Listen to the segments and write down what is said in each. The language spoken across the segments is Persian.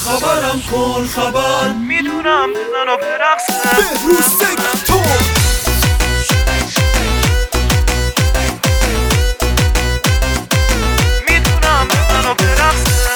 خبرم کن خبر، میدونم بزن و برقصه بهروز سکتور. میدونم بزن و برقصه.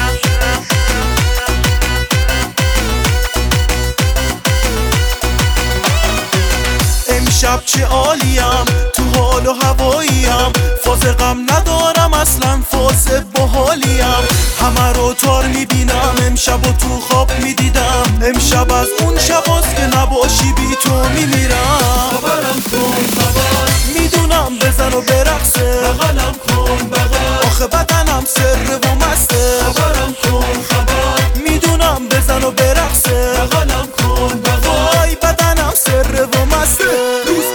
امشب چه عالیم، تو حال و هواییم، فاز غم ندارم اصلا، فاز باحالیم. همه رو تار میبینم، امشب و تو خواب میدیدم، امشب از اون شباست که نباشی بی تو میمیرم. خبرم کن خبر، میدونم بزن و برقصه، بغلم کن بغل، آخه بدنم سره و مسته. خبرم کن خبر، میدونم بزن و برقصه، بغلم کن بغل، وای بدنم سره و مسته.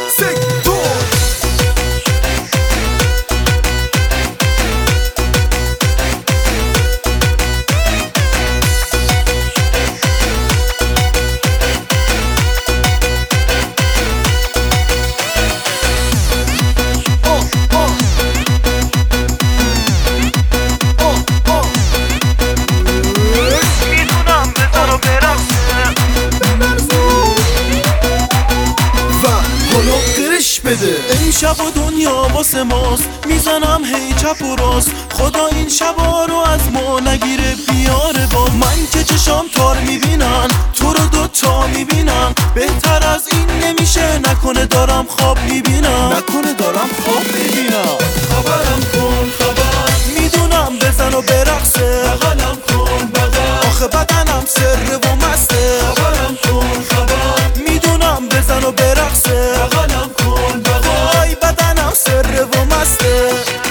بده امشب و دنیا واسه ماست، میزنم هی چپ و راست، خدا این شبا رو از ما نگیره بیاره باز. من که چشام تار میبینن، تو رو دوتا میبینن، بهتر از این نمیشه، نکنه دارم خواب میبینم، نکنه دارم خواب میبینم. خبرم کن خبر، میدونم بزن و برقصه، بغلم کن بغل، آخه بدنم سره و مسته. خبرم کن خبر، میدونم بزن و برقصه، بغلم کن وای بدنم سره و مسته.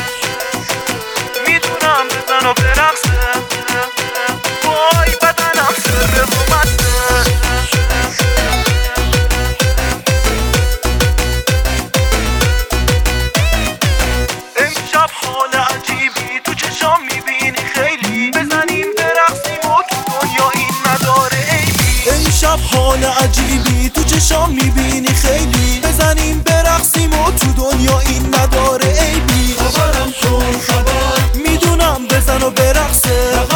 میدونم بزن و برقصه، وای بدنم سره و مسته. امشب حال عجیبی تو چشام میبینی خیلی، بزنیم برقصیم و تو دنیا این نداره عیبی. امشب حال عجیبی تو چشام میبینی خیلی، بزنیم برقصیم و تو دنیا این نداره عیبی. خبرم کن خبر، میدونم بزن و برقصه،